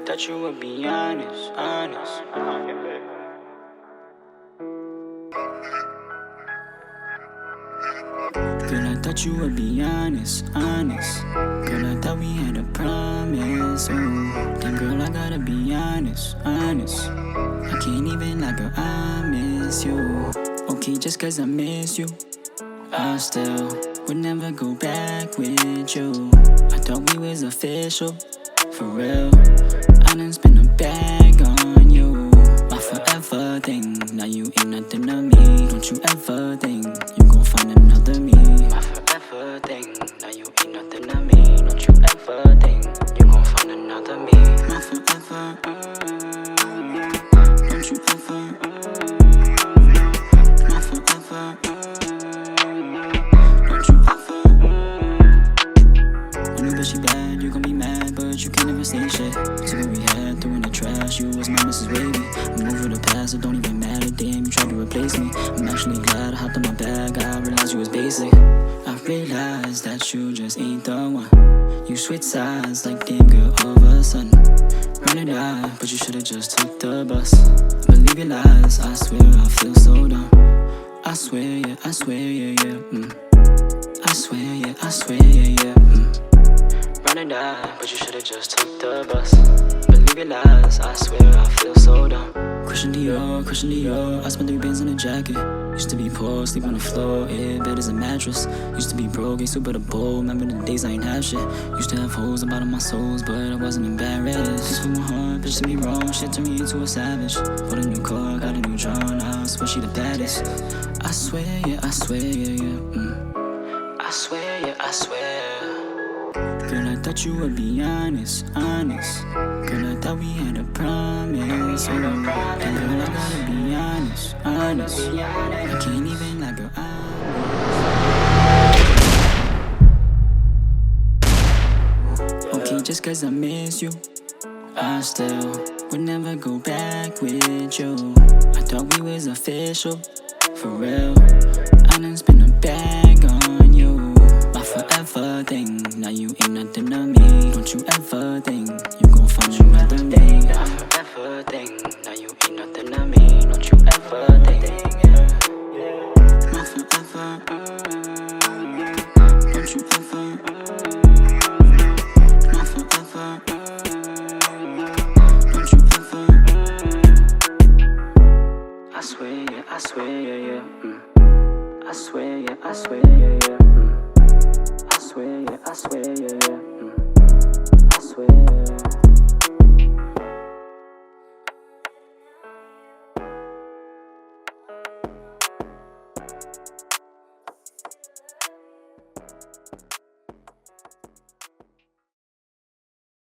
thought you would be honest, honest. Girl, I thought you would be honest, honest. Girl, I thought we had a promise, ooh. Then girl, I gotta be honest, honest. I can't even lie, girl, I miss you. Okay, just cause I miss you, I still would never go back with you. I thought we was official, for real. I done spent a bag on you. My forever thing, now you ain't nothing to me. Don't you ever think you gon' find another me. My forever thing, now you ain't nothing to me. Don't you ever think you gon' find another me. My forever, don't you ever, my forever, don't you ever. I knew that she bad, you gon' be mad, but you can't ever say shit. So what we had, threw in the trash, you was my Mrs. Baby. I'm over the past, so don't even matter, damn, you tried to replace me. I'm actually glad I hopped on my bag, I realized you was basic. I realized that you just ain't the one. You switch sides like damn girl all of a sudden. Run or die, but you should've just took the bus. Believe your lies, I swear I feel so dumb. I swear, yeah, I swear, yeah, yeah, I swear, yeah, I swear, yeah, yeah, Run or die, but you should've just took the bus. Believe your lies, I swear I feel so dumb. Christian Dior, I spent 3 bands on a jacket. Used to be poor, sleep on the floor, bed as a mattress. Used to be broke, ain't super the bowl, remember the days I ain't have shit. Used to have holes in bottom of my souls, but I wasn't embarrassed. This with my heart, bitch to me wrong, shit turned me into a savage. Bought a new car, got a new John, I swear she the baddest. I swear, yeah, I swear, yeah, yeah, I swear, yeah, I swear. Girl, I thought you would be honest, honest. Girl, I thought we had a promise, oh. And girl, I gotta be honest, honest. I can't even lie, girl, okay, just cause I miss you, I still would never go back with you. I thought we was official, for real. I done spent a bag on you. My forever thing, now you ain't nothing to me. Don't you ever think you gon' find another me. My forever thing, now you ain't nothing to me. Don't you ever think, my forever, don't you ever, my forever, don't you ever. I swear, yeah, I swear, yeah, yeah, I swear, yeah, I swear, yeah, yeah, I swear, yeah, I swear, yeah, yeah, I swear.